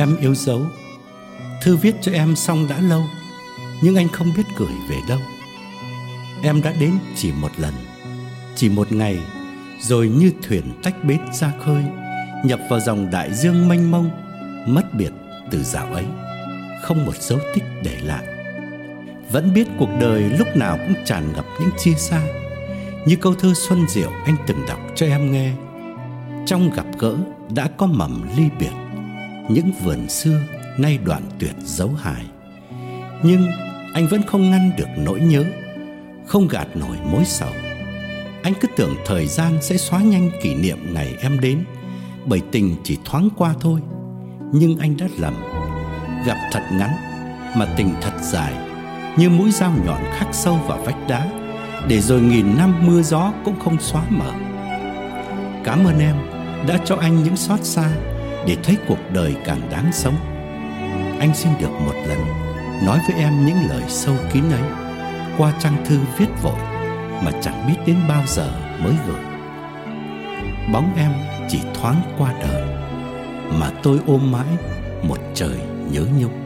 Em yêu dấu, thư viết cho em xong đã lâu, nhưng anh không biết gửi về đâu. Em đã đến chỉ một lần, chỉ một ngày, rồi như thuyền tách bến ra khơi, nhập vào dòng đại dương mênh mông, mất biệt từ dạo ấy, không một dấu tích để lại. Vẫn biết cuộc đời lúc nào cũng tràn ngập những chia xa, như câu thơ xuân diệu anh từng đọc cho em nghe. Trong gặp gỡ đã có mầm ly biệt, những vườn xưa nay đoạn tuyệt dấu hài. Nhưng anh vẫn không ngăn được nỗi nhớ, không gạt nổi mối sầu. Anh cứ tưởng thời gian sẽ xóa nhanh kỷ niệm ngày em đến, bởi tình chỉ thoáng qua thôi. Nhưng anh đã lầm, gặp thật ngắn mà tình thật dài, như mũi dao nhọn khắc sâu vào vách đá, để rồi nghìn năm mưa gió cũng không xóa mở. Cảm ơn em đã cho anh những xót xa, để thấy cuộc đời càng đáng sống. Anh xin được một lần nói với em những lời sâu kín ấy, qua trang thư viết vội mà chẳng biết đến bao giờ mới gửi. Bóng em chỉ thoáng qua đời, mà tôi ôm mãi một trời nhớ nhung.